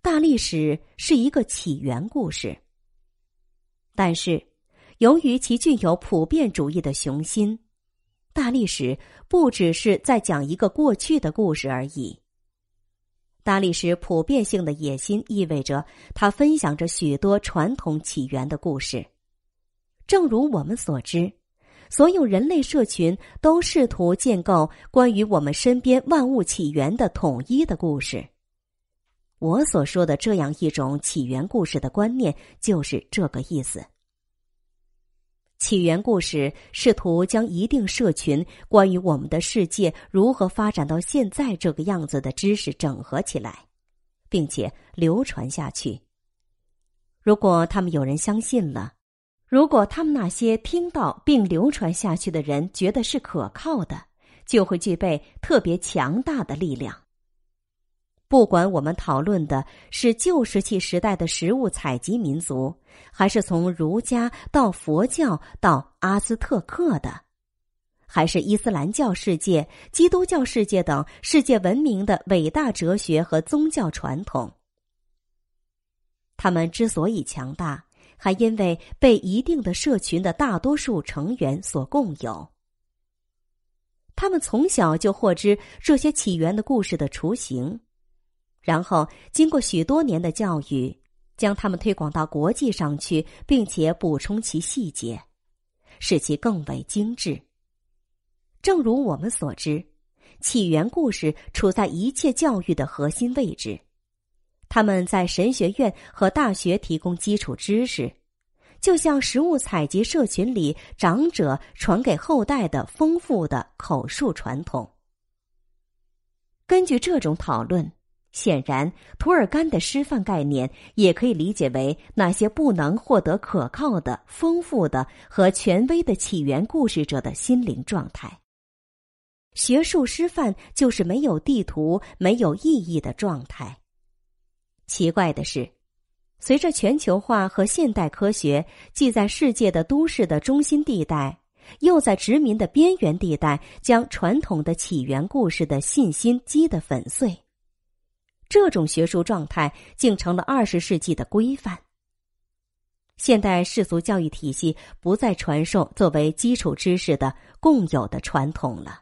大历史是一个起源故事。但是，由于其具有普遍主义的雄心，大历史不只是在讲一个过去的故事而已。大历史普遍性的野心意味着它分享着许多传统起源的故事。正如我们所知，所有人类社群都试图建构关于我们身边万物起源的统一的故事。我所说的这样一种起源故事的观念就是这个意思。起源故事试图将一定社群关于我们的世界如何发展到现在这个样子的知识整合起来，并且流传下去。如果他们有人相信了，如果他们那些听到并流传下去的人觉得是可靠的，就会具备特别强大的力量。不管我们讨论的是旧石器时代的食物采集民族，还是从儒家到佛教到阿兹特克的，还是伊斯兰教世界、基督教世界等世界闻名的伟大哲学和宗教传统，他们之所以强大，还因为被一定的社群的大多数成员所共有。他们从小就获知这些起源的故事的雏形，然后经过许多年的教育，将它们推广到国际上去，并且补充其细节，使其更为精致。正如我们所知，起源故事处在一切教育的核心位置。他们在神学院和大学提供基础知识，就像食物采集社群里长者传给后代的丰富的口述传统。根据这种讨论，显然涂尔干的师范概念也可以理解为那些不能获得可靠的、丰富的和权威的起源故事者的心灵状态。学术师范就是没有地图、没有意义的状态。奇怪的是，随着全球化和现代科学既在世界的都市的中心地带，又在殖民的边缘地带将传统的起源故事的信心击得粉碎，这种学术状态竟成了20世纪的规范。现代世俗教育体系不再传授作为基础知识的共有的传统了。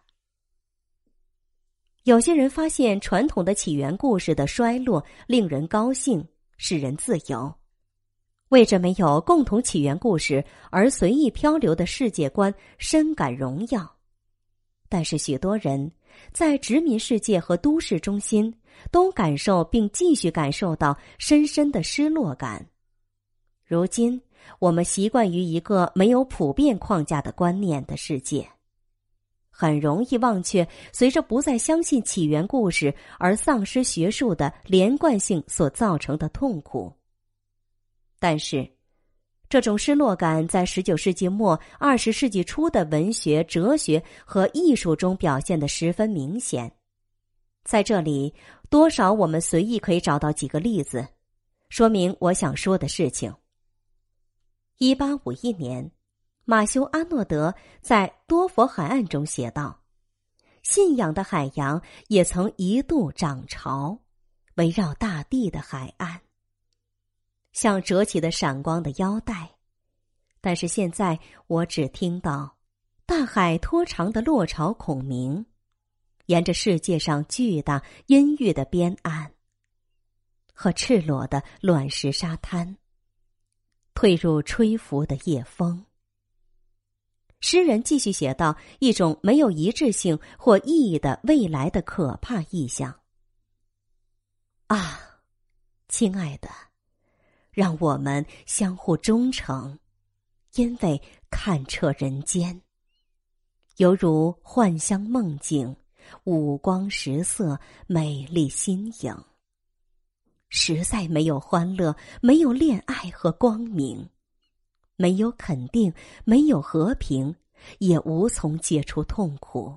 有些人发现传统的起源故事的衰落令人高兴，使人自由，为这没有共同起源故事而随意漂流的世界观深感荣耀。但是许多人在殖民世界和都市中心都感受并继续感受到深深的失落感。如今我们习惯于一个没有普遍框架的观念的世界，很容易忘却随着不再相信起源故事而丧失学术的连贯性所造成的痛苦。但是这种失落感在19世纪末20世纪初的文学、哲学和艺术中表现得十分明显。在这里，多少我们随意可以找到几个例子，说明我想说的事情。1851年，马修·阿诺德在多佛海岸中写道：信仰的海洋也曾一度涨潮，围绕大地的海岸，像折起的闪光的腰带。但是现在我只听到大海拖长的落潮孔明，沿着世界上巨大阴郁的边岸和赤裸的卵石沙滩，退入吹拂的夜风。诗人继续写道一种没有一致性或意义的未来的可怕意象。啊，亲爱的，让我们相互忠诚，因为看彻人间，犹如幻香梦境，五光十色，美丽新颖。实在没有欢乐，没有恋爱和光明，没有肯定，没有和平，也无从解除痛苦。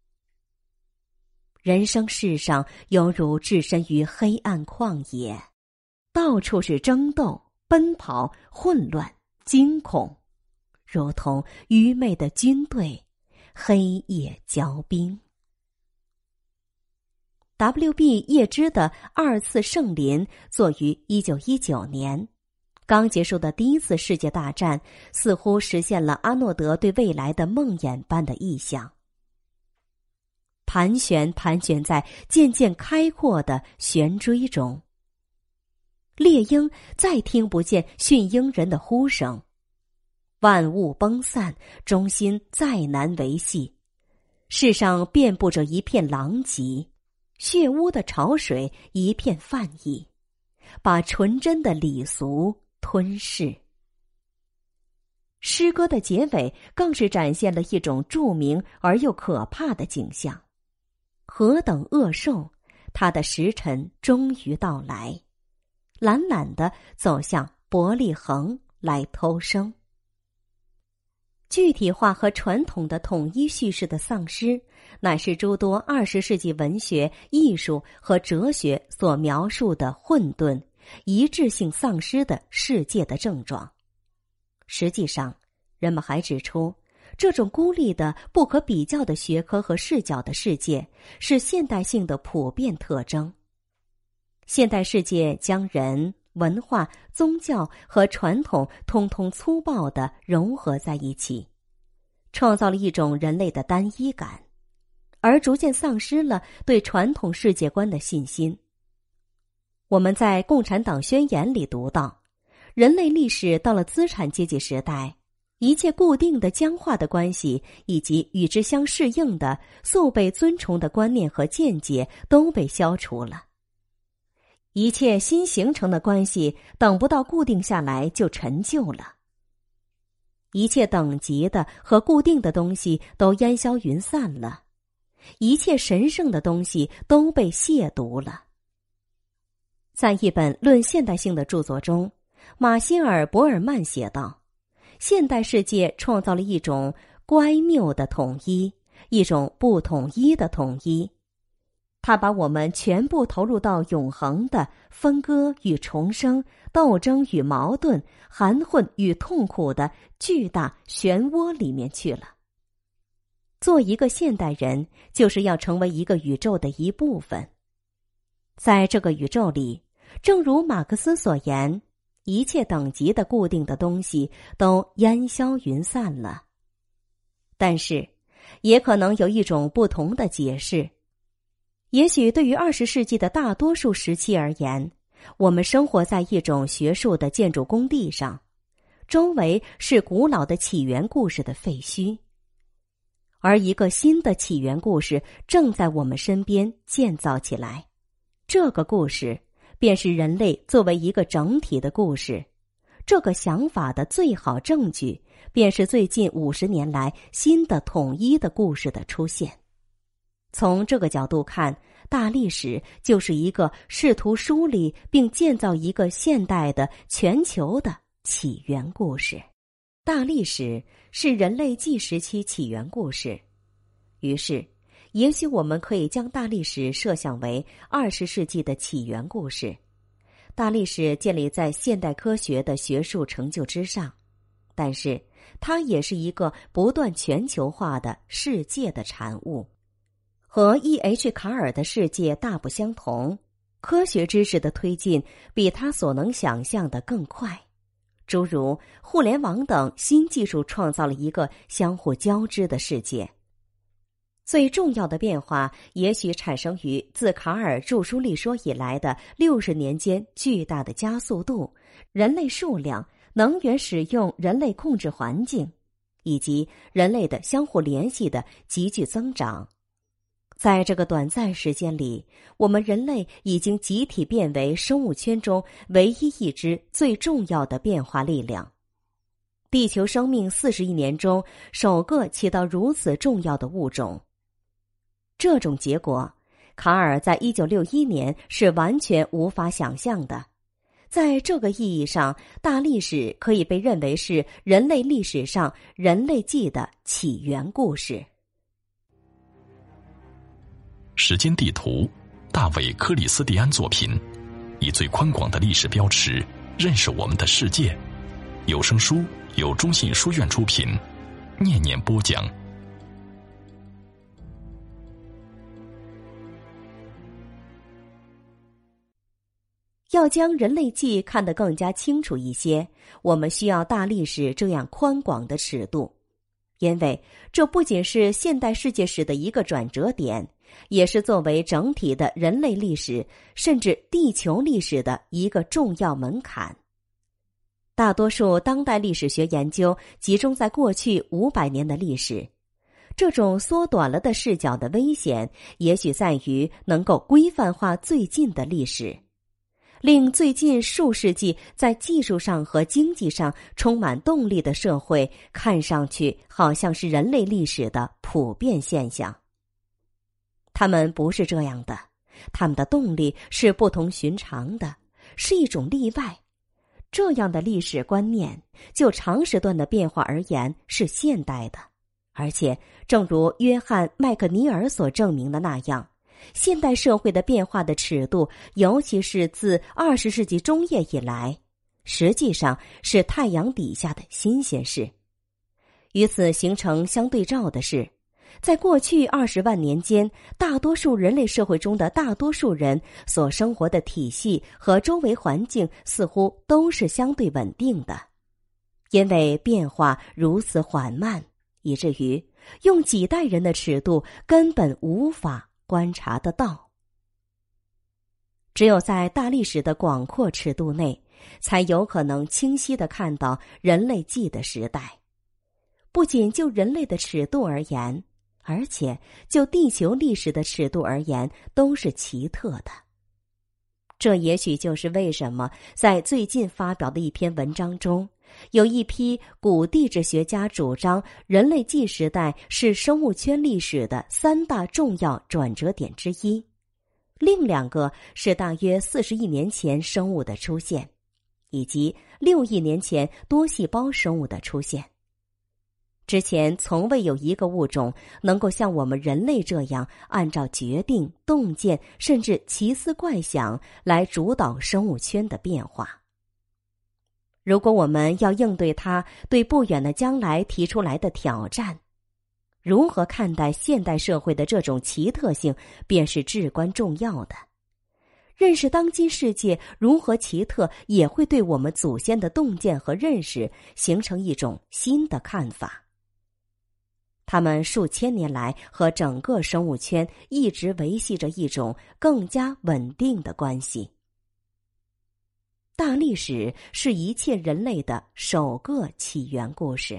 人生世上犹如置身于黑暗旷野，到处是争斗、奔跑、混乱、惊恐，如同愚昧的军队，黑夜骄兵。 W.B. 叶芝的2次圣临作于1919年。刚结束的第1次世界大战似乎实现了阿诺德对未来的梦魇般的臆想。盘旋在渐渐开阔的旋锥中，猎鹰再听不见驯鹰人的呼声，万物崩散，中心再难维系，世上遍布着一片狼藉，血污的潮水一片泛溢，把纯真的礼俗吞噬。诗歌的结尾更是展现了一种著名而又可怕的景象。何等恶兽，它的时辰终于到来，懒懒地走向伯利恒来偷生。具体化和传统的统一叙事的丧失，乃是诸多20世纪文学、艺术和哲学所描述的混沌、一致性丧失的世界的症状。实际上，人们还指出，这种孤立的、不可比较的学科和视角的世界是现代性的普遍特征。现代世界将人、文化、宗教和传统通通粗暴地融合在一起，创造了一种人类的单一感，而逐渐丧失了对传统世界观的信心。我们在《共产党宣言》里读到，人类历史到了资产阶级时代，一切固定的僵化的关系以及与之相适应的素被尊崇的观念和见解都被消除了。一切新形成的关系等不到固定下来就陈旧了。一切等级的和固定的东西都烟消云散了，一切神圣的东西都被亵渎了。在一本论现代性的著作中，马歇尔·伯尔曼写道，现代世界创造了一种乖谬的统一，一种不统一的统一。它把我们全部投入到永恒的分割与重生、斗争与矛盾、含混与痛苦的巨大漩涡里面去了。做一个现代人，就是要成为一个宇宙的一部分。在这个宇宙里，正如马克思所言，一切等级的固定的东西都烟消云散了。但是，也可能有一种不同的解释。也许对于20世纪的大多数时期而言，我们生活在一种学术的建筑工地上，周围是古老的起源故事的废墟，而一个新的起源故事正在我们身边建造起来。这个故事便是人类作为一个整体的故事。这个想法的最好证据，便是最近50年来新的统一的故事的出现。从这个角度看，大历史就是一个试图梳理并建造一个现代的全球的起源故事。大历史是人类纪时期起源故事。于是，也许我们可以将大历史设想为20世纪的起源故事。大历史建立在现代科学的学术成就之上，但是它也是一个不断全球化的世界的产物。和 E.H. 卡尔的世界大不相同，科学知识的推进比他所能想象的更快。诸如互联网等新技术创造了一个相互交织的世界。最重要的变化也许产生于自卡尔著书立说以来的60年间巨大的加速度、人类数量、能源使用、人类控制环境，以及人类的相互联系的急剧增长。在这个短暂时间里，我们人类已经集体变为生物圈中唯一一支最重要的变化力量。地球生命40亿年中首个起到如此重要的物种。这种结果，卡尔在1961年是完全无法想象的。在这个意义上，大历史可以被认为是人类历史上人类纪的起源故事。 时间地图，大卫·克里斯蒂安作品，以最宽广的历史标尺认识我们的世界。有声书由中信书院出品，念念播讲。 要将人类纪看得更加清楚一些，我们需要大历史这样宽广的尺度，因为这不仅是现代世界史的一个转折点，也是作为整体的人类历史甚至地球历史的一个重要门槛。大多数当代历史学研究集中在过去500年的历史，这种缩短了的视角的危险，也许在于能够规范化最近的历史，令最近数世纪在技术上和经济上充满动力的社会，看上去好像是人类历史的普遍现象。他们不是这样的，他们的动力是不同寻常的，是一种例外。这样的历史观念，就长时段的变化而言是现代的，而且正如约翰·麦克尼尔所证明的那样，现代社会的变化的尺度，尤其是自20世纪中叶以来，实际上是太阳底下的新鲜事。与此形成相对照的是，在过去20万年间，大多数人类社会中的大多数人所生活的体系和周围环境似乎都是相对稳定的，因为变化如此缓慢，以至于用几代人的尺度根本无法观察得到。只有在大历史的广阔尺度内，才有可能清晰地看到人类纪的时代。不仅就人类的尺度而言，而且就地球历史的尺度而言，都是奇特的。这也许就是为什么在最近发表的一篇文章中，有一批古地质学家主张人类纪时代是生物圈历史的3大重要转折点之一，另2个是大约40亿年前生物的出现，以及6亿年前多细胞生物的出现。之前从未有一个物种能够像我们人类这样按照决定、洞见甚至奇思怪想来主导生物圈的变化。如果我们要应对它对不远的将来提出来的挑战，如何看待现代社会的这种奇特性便是至关重要的。认识当今世界如何奇特，也会对我们祖先的洞见和认识形成一种新的看法。他们数千年来和整个生物圈一直维系着一种更加稳定的关系。大历史是一切人类的首个起源故事。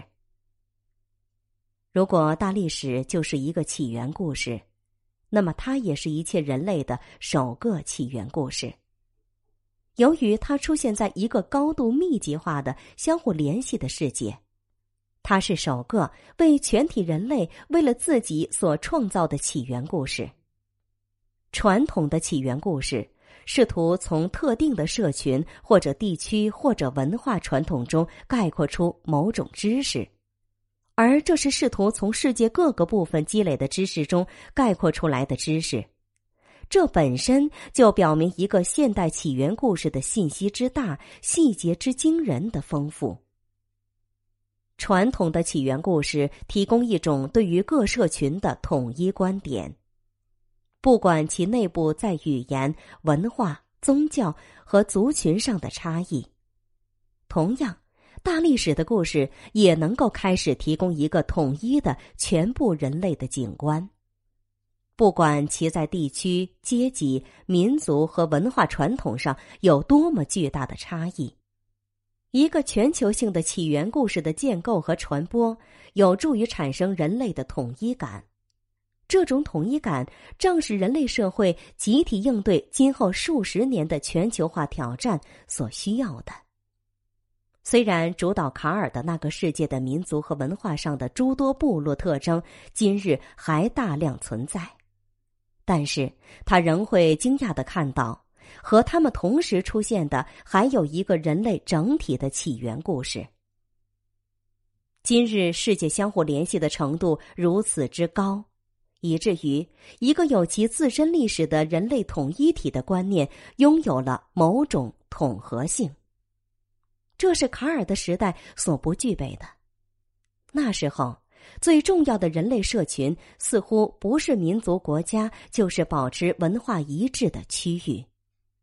如果大历史就是一个起源故事，那么它也是一切人类的首个起源故事。由于它出现在一个高度密集化的相互联系的世界，它是首个为全体人类为了自己所创造的起源故事。传统的起源故事试图从特定的社群或者地区或者文化传统中概括出某种知识，而这是试图从世界各个部分积累的知识中概括出来的知识。这本身就表明一个现代起源故事的信息之大、细节之惊人的丰富。传统的起源故事提供一种对于各社群的统一观点，不管其内部在语言、文化、宗教和族群上的差异。同样，大历史的故事也能够开始提供一个统一的全部人类的景观，不管其在地区、阶级、民族和文化传统上有多么巨大的差异。一个全球性的起源故事的建构和传播，有助于产生人类的统一感。这种统一感正是人类社会集体应对今后数十年的全球化挑战所需要的。虽然主导卡尔的那个世界的民族和文化上的诸多部落特征今日还大量存在，但是他仍会惊讶地看到，和他们同时出现的还有一个人类整体的起源故事。今日世界相互联系的程度如此之高，以至于一个有其自身历史的人类统一体的观念拥有了某种统合性。这是卡尔的时代所不具备的。那时候，最重要的人类社群似乎不是民族国家，就是保持文化一致的区域。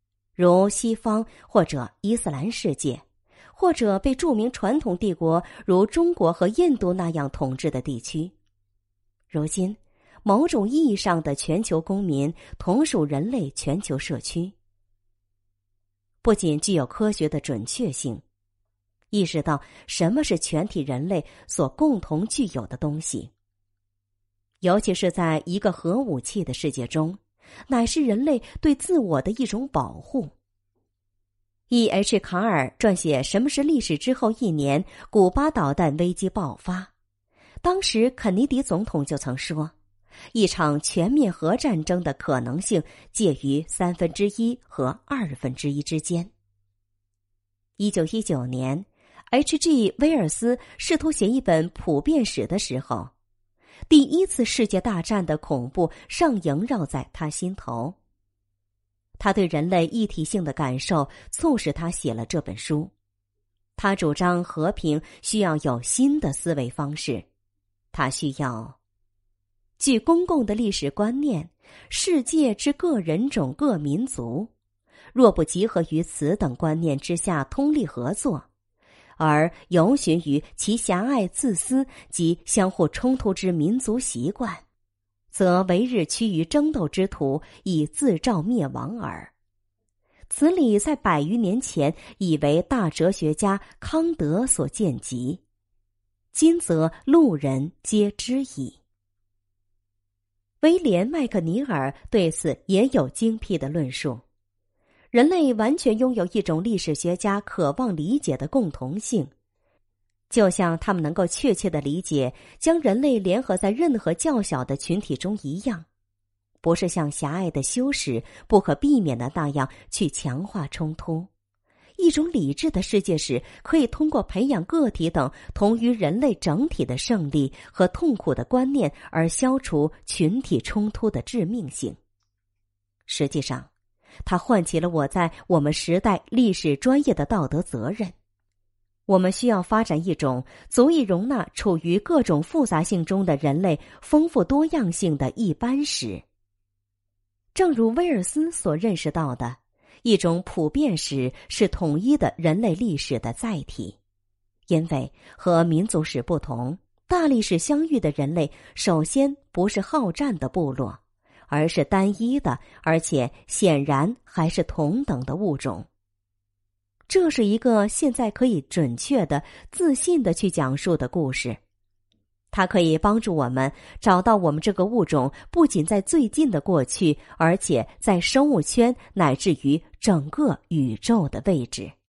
如西方或者伊斯兰世界，或者被著名传统帝国如中国和印度那样统治的地区。如今，某种意义上的全球公民同属人类全球社区。不仅具有科学的准确性，意识到什么是全体人类所共同具有的东西，尤其是在一个核武器的世界中，乃是人类对自我的一种保护。E.H. 卡尔撰写《什么是历史》之后1年，古巴导弹危机爆发，当时肯尼迪总统就曾说，一场全面核战争的可能性介于1/3和1/2之间。1919年 H.G. 威尔斯试图写一本普遍史的时候，第一次世界大战的恐怖尚萦绕在他心头。他对人类一体性的感受促使他写了这本书。他主张和平需要有新的思维方式，他需要据公共的历史观念，世界之各人种各民族，若不集合于此等观念之下通力合作，而游循于其狭隘自私及相互冲突之民族习惯，则为日趋于争斗之徒，以自照灭亡耳。此理在100余年前已为大哲学家康德所见及，今则路人皆知矣。威廉·麦克尼尔对此也有精辟的论述。人类完全拥有一种历史学家渴望理解的共同性，就像他们能够确切地理解将人类联合在任何较小的群体中一样，不是像狭隘的修史不可避免的那样去强化冲突。一种理智的世界史可以通过培养个体等同于人类整体的胜利和痛苦的观念而消除群体冲突的致命性。实际上，它唤起了我在我们时代历史专业的道德责任。我们需要发展一种足以容纳处于各种复杂性中的人类丰富多样性的一般史。正如威尔斯所认识到的，一种普遍史是统一的人类历史的载体。因为和民族史不同，大历史相遇的人类首先不是好战的部落，而是单一的，而且显然还是同等的物种。这是一个现在可以准确的、自信的去讲述的故事。它可以帮助我们找到我们这个物种不仅在最近的过去，而且在生物圈乃至于整个宇宙的位置。